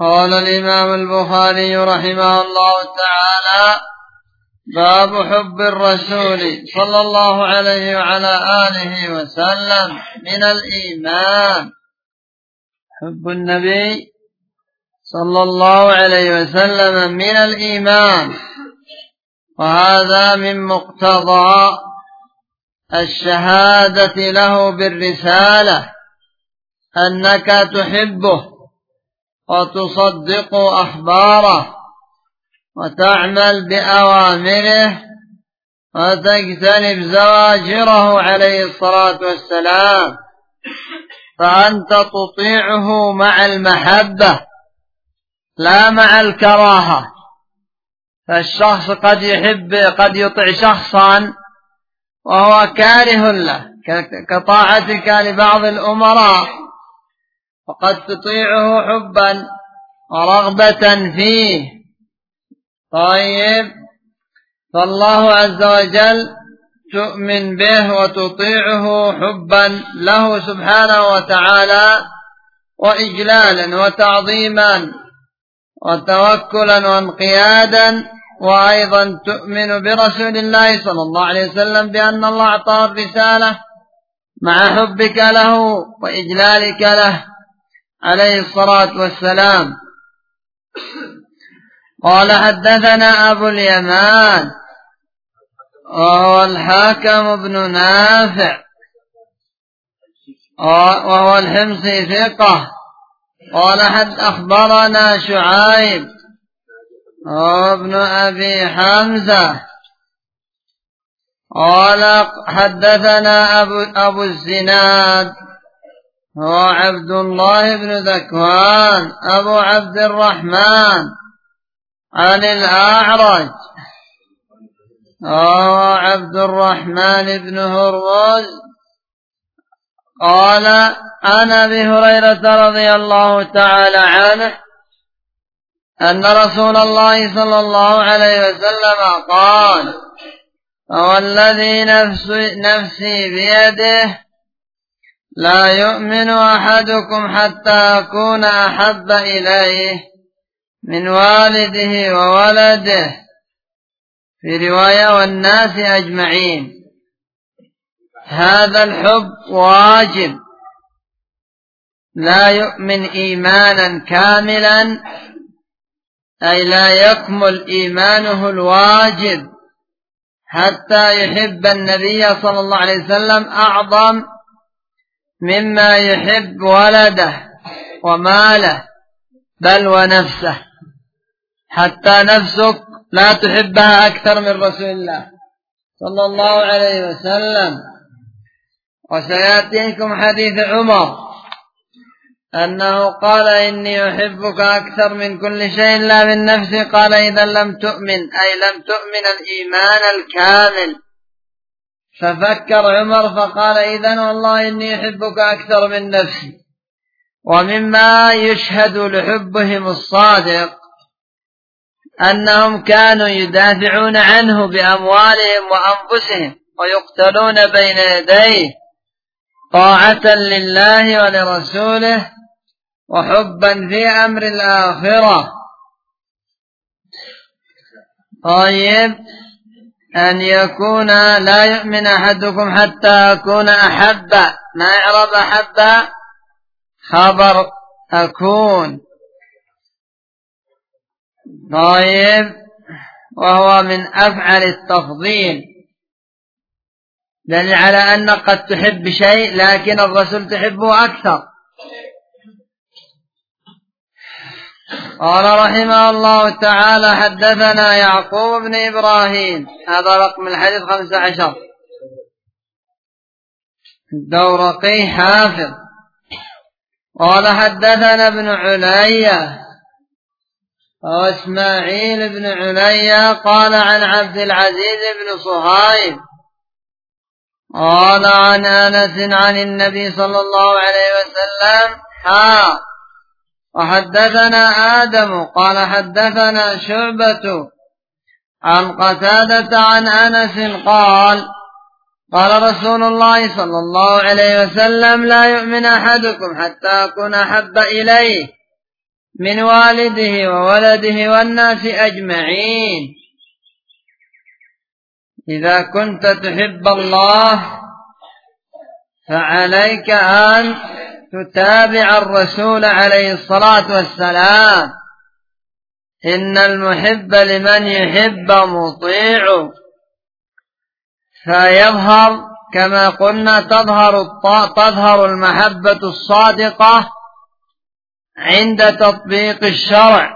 قال الإمام البخاري رحمه الله تعالى: باب حب الرسول صلى الله عليه وعلى آله وسلم من الإيمان. حب النبي صلى الله عليه وسلم من الإيمان، وهذا من مقتضى الشهادة له بالرسالة، أنك تحبه وتصدق أخباره وتعمل بأوامره وتجتنب زواجره عليه الصلاة والسلام، فأنت تطيعه مع المحبة لا مع الكراهة. فالشخص قد يطيع شخصا وهو كاره له، كطاعتك لبعض الأمراء، وقد تطيعه حبا ورغبة فيه. طيب، فالله عز وجل تؤمن به وتطيعه حبا له سبحانه وتعالى، وإجلالا وتعظيما وتوكلا وانقيادا، وأيضا تؤمن برسول الله صلى الله عليه وسلم بأن الله أعطاه الرسالة مع حبك له وإجلالك له عليه الصلاة والسلام. قال: حدثنا أبو اليمان وهو الحاكم بن نافع وهو الحمصي ثقة. قال: أخبرنا شعيب وابن أبي حمزة. قال: حدثنا أبو الزناد هو عبد الله بن ذكوان أبو عبد الرحمن عن الأعرج وهو عبد الرحمن بن هرمز. قال: عن أبي هريرة رضي الله تعالى عنه أن رسول الله صلى الله عليه وسلم قال: والذي نفسي بيده لا يؤمن أحدكم حتى أكون أحب إليه من والده وولده، في رواية والناس أجمعين. هذا الحب واجب، لا يؤمن إيمانا كاملا، أي لا يكمل إيمانه الواجب حتى يحب النبي صلى الله عليه وسلم أعظم مما يحب ولده وماله، بل ونفسه، حتى نفسك لا تحبها أكثر من رسول الله صلى الله عليه وسلم. وسيأتيكم حديث عمر أنه قال: إني أحبك أكثر من كل شيء لا من نفسي. قال: إذا لم تؤمن، أي لم تؤمن الإيمان الكامل. ففكر عمر فقال: إذن والله إني أحبك أكثر من نفسي. ومما يشهد لحبهم الصادق أنهم كانوا يدافعون عنه بأموالهم وأنفسهم ويقتلون بين يديه طاعة لله ولرسوله وحبا في أمر الآخرة. طيب، أن يكون لا يؤمن أحدكم حتى أكون أحب، ما يعرف أحب خبر أكون. طيب، وهو من أفعل التفضيل، دليل على أن قد تحب شيء لكن الرسول تحبه أكثر. قال رحمه الله تعالى: حدثنا يعقوب بن إبراهيم، هذا رقم الحديث 15، الدورقي حافظ. قال: حدثنا ابن علية وإسماعيل بن علية قال: عن عبد العزيز بن صهيب قال: عن أنس عن النبي صلى الله عليه وسلم وحدثنا آدم قال: حدثنا شعبة عن قتادة عن أنس قال: قال رسول الله صلى الله عليه وسلم: لا يؤمن أحدكم حتى أكون أحب إليه من والده وولده والناس أجمعين. إذا كنت تحب الله فعليك أن تتابع الرسول عليه الصلاة والسلام. إن المحب لمن يحب مطيع. فيظهر كما قلنا تظهر المحبة الصادقة عند تطبيق الشرع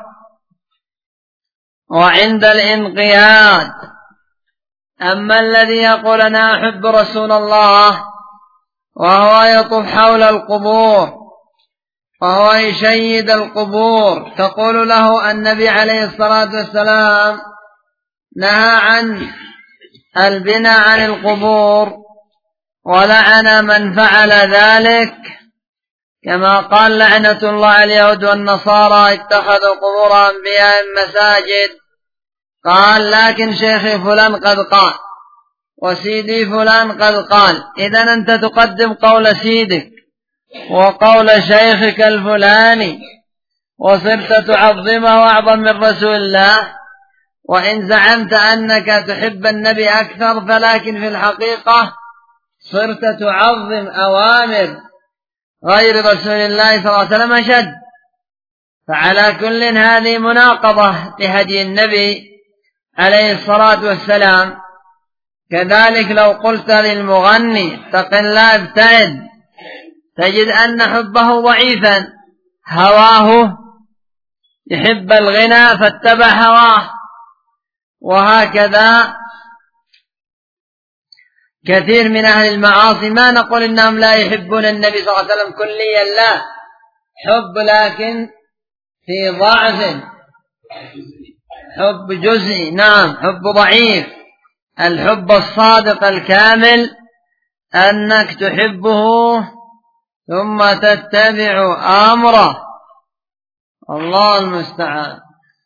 وعند الانقياد. أما الذي يقول أنا أحب رسول الله وهو يطوف حول القبور وهو يشيد القبور، تقول له النبي عليه الصلاة والسلام نهى عن البناء عن القبور ولعن من فعل ذلك، كما قال لعنة الله على اليهود والنصارى اتخذوا قبور أنبيائهم مساجد. قال لكن شيخي فلان قد قال وسيدي فلان قد قال. إذن أنت تقدم قول سيدك وقول شيخك الفلاني وصرت تعظمه أعظم من رسول الله. وإن زعمت أنك تحب النبي أكثر فلكن في الحقيقة صرت تعظم أوامر غير رسول الله صلى الله عليه وسلم أشد. فعلى كل هذه مناقضة لهدي النبي عليه الصلاة والسلام. كذلك لو قلت للمغني اتق الله ابتعد، تجد أن حبه ضعيفا، هواه يحب الغنى فاتبع هواه. وهكذا كثير من أهل المعاصي، ما نقول إنهم لا يحبون النبي صلى الله عليه وسلم كليا، لا، حب لكن في ضعف، حب جزئي، نعم، حب ضعيف. الحب الصادق الكامل أنك تحبه ثم تتبع أمره. الله المستعان.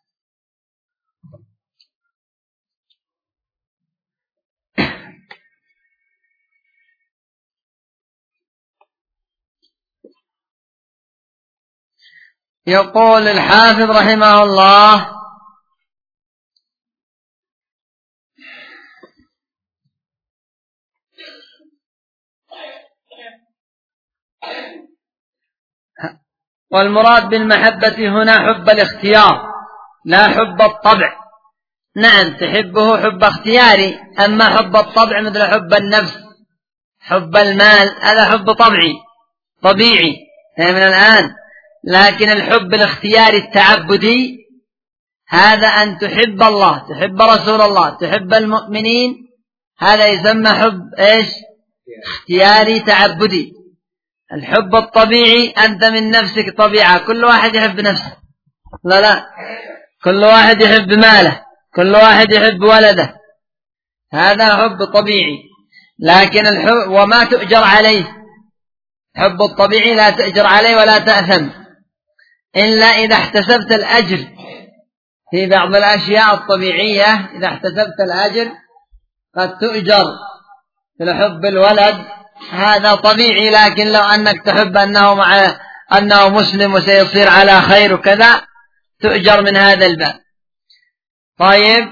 يقول الحافظ رحمه الله: والمراد بالمحبة هنا حب الاختيار لا حب الطبع. نعم تحبه حب اختياري، أما حب الطبع مثل حب النفس، حب المال، هذا حب طبيعي من الآن. لكن الحب الاختياري التعبدي هذا أن تحب الله، تحب رسول الله، تحب المؤمنين، هذا يسمى حب إيش؟ اختياري تعبدي. الحب الطبيعي أنت من نفسك طبيعة، كل واحد يحب نفسه، لا، كل واحد يحب ماله، كل واحد يحب ولده، هذا حب طبيعي. لكن الحب وما تؤجر عليه، حب الطبيعي لا تؤجر عليه ولا تأثم، إلا إذا احتسبت الأجر في بعض الأشياء الطبيعية. إذا احتسبت الأجر قد تؤجر في حب الولد، هذا طبيعي. لكن لو أنك تحب أنه مسلم وسيصير على خير وكذا، تؤجر من هذا الباب. طيب،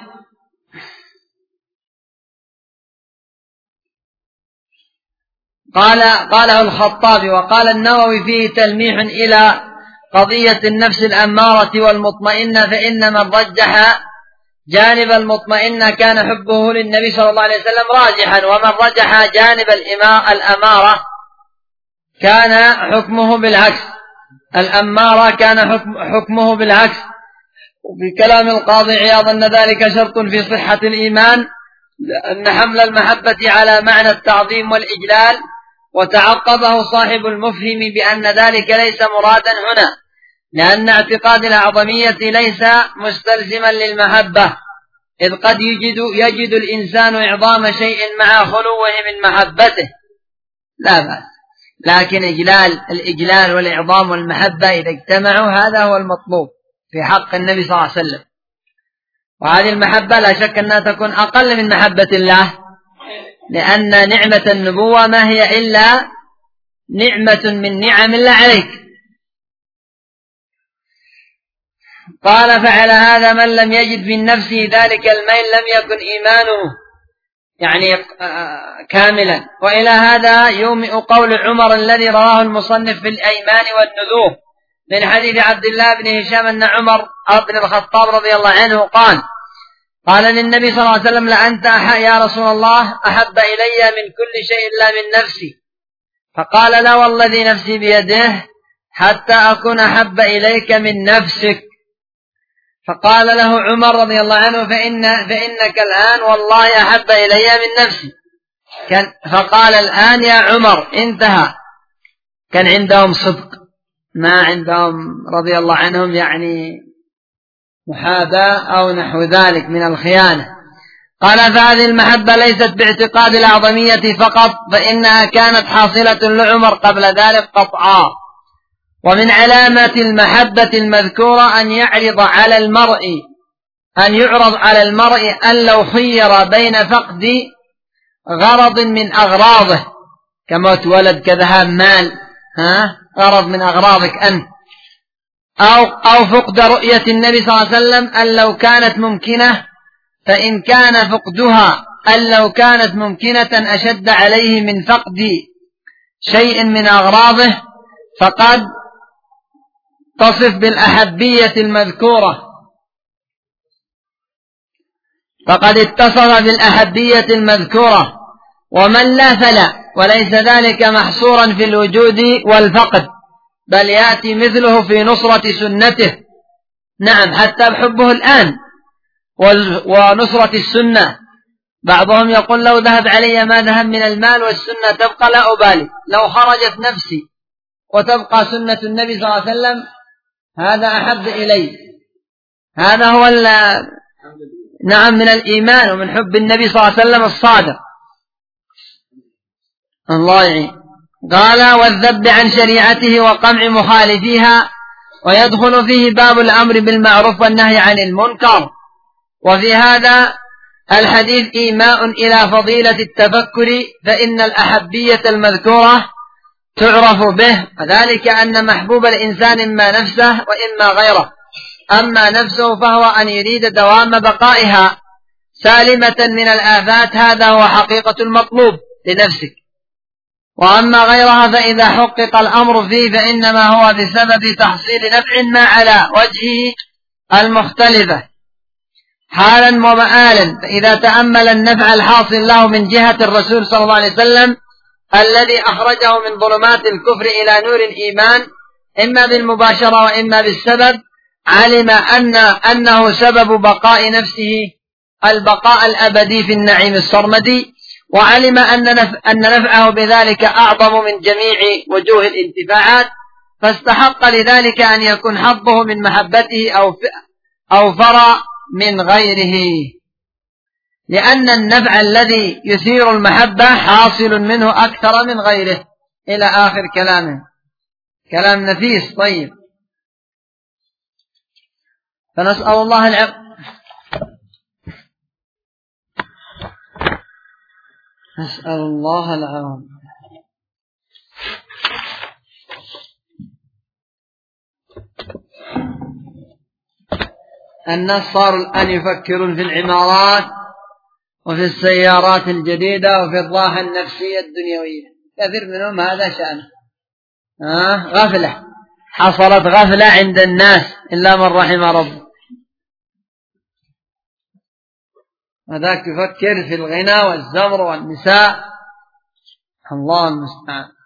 قاله الخطابي وقال النووي فيه تلميح إلى قضية النفس الأمارة والمطمئنة، فإن من رجح جانب المطمئنة كان حبه للنبي صلى الله عليه وسلم راجحا، ومن رجح جانب الأمارة كان حكمه بالعكس. الأمارة كان حكمه بالعكس. وفي كلام القاضي عياض أن ذلك شرط في صحة الإيمان، أن حمل المحبة على معنى التعظيم والإجلال. وتعقبه صاحب المفهم بأن ذلك ليس مرادا هنا، لأن اعتقاد الأعظمية ليس مستلزما للمحبة، إذ قد يجد الإنسان إعظام شيء مع خلوه من محبته، لا بأس. لكن الإجلال والإعظام والمحبة إذا اجتمعوا هذا هو المطلوب في حق النبي صلى الله عليه وسلم. وهذه المحبة لا شك أنها تكون أقل من محبة الله، لأن نعمة النبوة ما هي إلا نعمة من نعم الله عليك. قال فعل هذا من لم يجد من نفسه ذلك الميل لم يكن إيمانه يعني كاملا. وإلى هذا يومئ قول عمر الذي رواه المصنف في الأيمان والنذور من حديث عبد الله بن هشام أن عمر بن الخطاب رضي الله عنه قال للنبي صلى الله عليه وسلم لأنت يا رسول الله أحب إلي من كل شيء إلا من نفسي. فقال لا والذي نفسي بيده حتى أكون أحب إليك من نفسك. فقال له عمر رضي الله عنه فإنك الآن والله أحب إلي من نفسي. فقال الآن يا عمر انتهى. كان عندهم صدق، ما عندهم رضي الله عنهم يعني محاباة أو نحو ذلك من الخيانة. قال فهذه المحبة ليست باعتقاد الأعظمية فقط، فإنها كانت حاصلة لعمر قبل ذلك قطعا. ومن علامات المحبة المذكورة أن يعرض على المرء أن لو خير بين فقد غرض من أغراضه كموت ولد كذهاب مال، غرض من أغراضك أنت، أو فقد رؤية النبي صلى الله عليه وسلم أن لو كانت ممكنة، فإن كان فقدها أن لو كانت ممكنة أشد عليه من فقد شيء من أغراضه فقد تصف بالأحبية المذكورة، فقد اتصف بالأحبية المذكورة. ومن لا فلا، وليس ذلك محصورا في الوجود والفقد، بل يأتي مثله في نصرة سنته. نعم، حتى بحبه الآن ونصرة السنة. بعضهم يقول لو ذهب علي ما ذهب من المال والسنة تبقى لا أبالي، لو خرجت نفسي وتبقى سنة النبي صلى الله عليه وسلم هذا أحب إلي. هذا هو نعم من الإيمان ومن حب النبي صلى الله عليه وسلم الصادق. الله يعين. قال والذب عن شريعته وقمع مخالفيها، ويدخل فيه باب الأمر بالمعروف والنهي عن المنكر. وفي هذا الحديث إيماء إلى فضيلة التفكر، فإن الأحبية المذكورة تعرف به، وذلك أن محبوب الإنسان إما نفسه وإما غيره. أما نفسه فهو أن يريد دوام بقائها سالمة من الآفات، هذا هو حقيقة المطلوب لنفسك. وأما غيرها فإذا حقق الأمر فيه فإنما هو بسبب تحصيل نفع ما على وجهه المختلفة حالا ومآلا. فإذا تأمل النفع الحاصل له من جهة الرسول صلى الله عليه وسلم الذي أخرجه من ظلمات الكفر إلى نور الإيمان إما بالمباشرة وإما بالسبب، علم أنه سبب بقاء نفسه البقاء الأبدي في النعيم السرمدي، وعلم أن نفعه بذلك أعظم من جميع وجوه الانتفاعات، فاستحق لذلك أن يكون حظه من محبته أو فرى من غيره، لأن النفع الذي يثير المحبة حاصل منه أكثر من غيره. إلى آخر كلامه، كلام نفيس طيب. فنسأل الله نسأل الله العون. الناس صاروا الآن يفكرون في العمارات وفي السيارات الجديدة وفي الراحة النفسية الدنيوية، كثير منهم هذا شأنه. غفلة، حصلت غفلة عند الناس إلا من رحم ربه. وذاك يفكر في الغنى والزمر والنساء، الله المستعان.